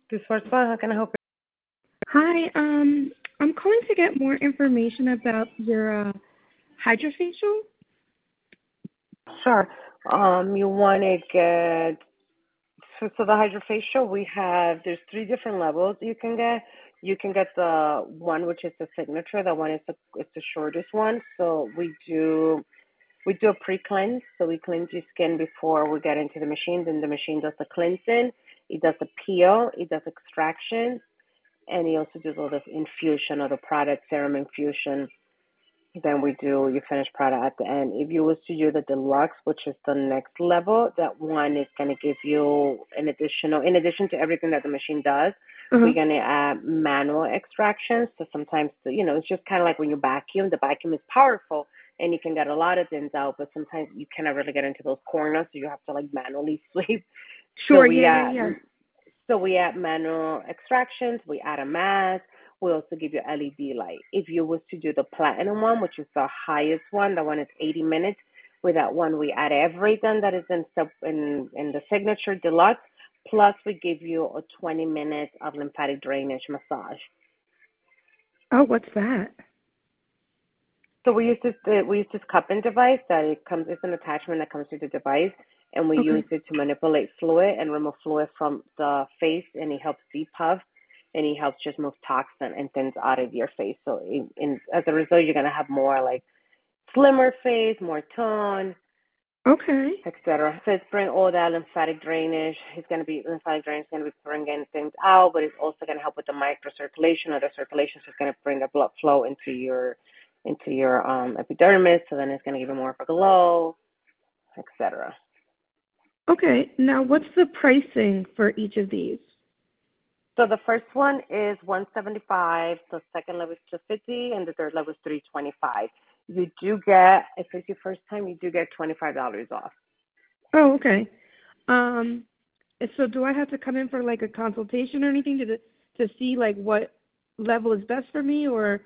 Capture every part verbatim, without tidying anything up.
This first one, how can I help Hi, um, I'm calling to get more information about your uh, hydrofacial. you? Sure. Um, you want to get so, so the hydrofacial, we have there's three different levels you can get. You can get the one which is the signature. That one is the it's the shortest one. So we do we do a pre-cleanse. So we cleanse your skin before we get into the machine. Then the machine does the cleansing. It does the peel. It does extraction, and it also does all this infusion of the product, serum infusion. Then we do your finished product at the end. If you was to do the deluxe, which is the next level, that one is going to give you an additional, in addition to everything that the machine does, Uh-huh. we're going to add manual extractions. So sometimes, you know, it's just kind of like when you vacuum, the vacuum is powerful and you can get a lot of things out, but sometimes you cannot really get into those corners, so you have to like manually sweep. So Sure, we yeah, yeah, add yeah. so we add manual extractions, we add a mask, we also give you L E D light. If you was to do the platinum one, which is the highest one, the one is eighty minutes. With that one, we add everything that is in in in the signature deluxe. Plus, we give you a twenty minutes of lymphatic drainage massage. Oh, what's that? So we use this uh, we use this cupping device that it comes. It's an attachment that comes to the device, and we Okay. use it to manipulate fluid and remove fluid from the face, and it helps depuff, and it helps just move toxin and things out of your face. So in, in as a result, you're gonna have more like slimmer face, more tone, Okay. et cetera. So it's bring all that lymphatic drainage. It's gonna be lymphatic drainage is gonna be bringing things out, but it's also gonna help with the microcirculation or the circulation. So it's gonna bring the blood flow into your into your um, epidermis. So then it's gonna give you more of a glow, et cetera. Okay. Now, what's the pricing for each of these? So the first one is one seventy-five. The second level is two fifty, and the third level is three twenty-five. You do get if it's your first time, you do get twenty-five dollars off. Oh, okay. Um, so do I have to come in for like a consultation or anything to to see like what level is best for me or?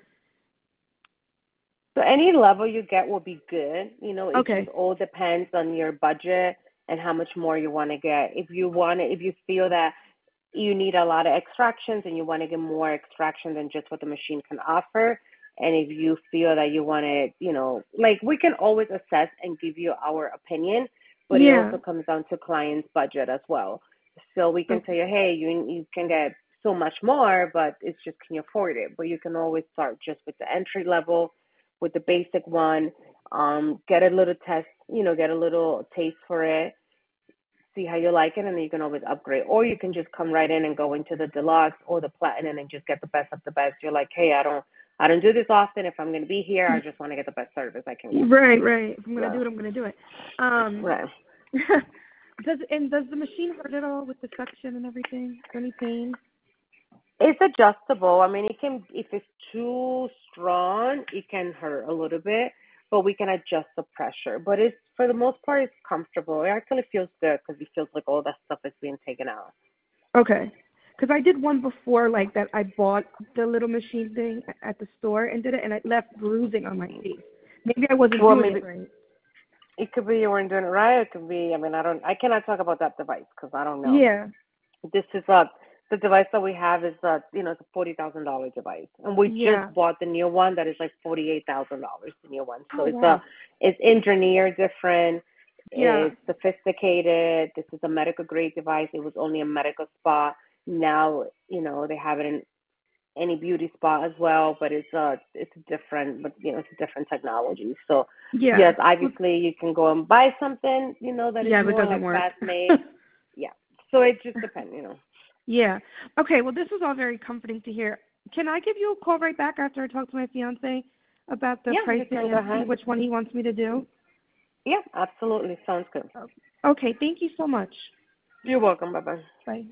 So any level you get will be good. You know, it just Okay. all depends on your budget and how much more you want to get. If you want to, if you feel that you need a lot of extractions and you want to get more extraction than just what the machine can offer, and if you feel that you want to, you know, like we can always assess and give you our opinion, but it Yeah. also comes down to client's budget as well. So we can tell Okay. you, hey, you you can get so much more, but it's just can you afford it? But you can always start just with the entry level, with the basic one, um, get a little test, you know, get a little taste for it, see how you like it, and then you can always upgrade. Or you can just come right in and go into the deluxe or the platinum and just get the best of the best. You're like, hey, I don't, I don't do this often. If I'm going to be here, I just want to get the best service I can get. Right, right. If I'm gonna do So, it, I'm gonna do it. Um, right. does and does the machine hurt at all with the suction and everything? Any pain? It's adjustable. I mean, it can, if it's too strong, it can hurt a little bit, but we can adjust the pressure. But it's, for the most part, it's comfortable. It actually feels good because it feels like all that stuff is being taken out. Okay. Because I did one before like that. I bought the little machine thing at the store and did it, and it left bruising on my face. Maybe I wasn't Well, doing it maybe right. it could be you weren't doing it right. It could be, I mean, I don't, I cannot talk about that device because I don't know. Yeah. This is a, the device that we have is a, you know, it's a forty thousand dollar device, and we just Yeah. bought the new one that is like forty eight thousand dollars. The new one, so Oh it's a, wow. it's engineered different. Yeah. It's sophisticated. This is a medical grade device. It was only a medical spa. Now, you know, they have it in any beauty spa as well, but it's a it's a different, but you know, it's a different technology. So Yeah. yes, Well, obviously you can go and buy something, you know, that is yeah, but it more doesn't like work. fast made. Yeah. So it just depends, you know. Yeah. Okay. Well, this was all very comforting to hear. Can I give you a call right back after I talk to my fiance about the Yeah, you pricing can go and see ahead. which one he wants me to do? Yeah, absolutely. Sounds good. Okay. Thank you so much. You're welcome. Bye bye. Bye.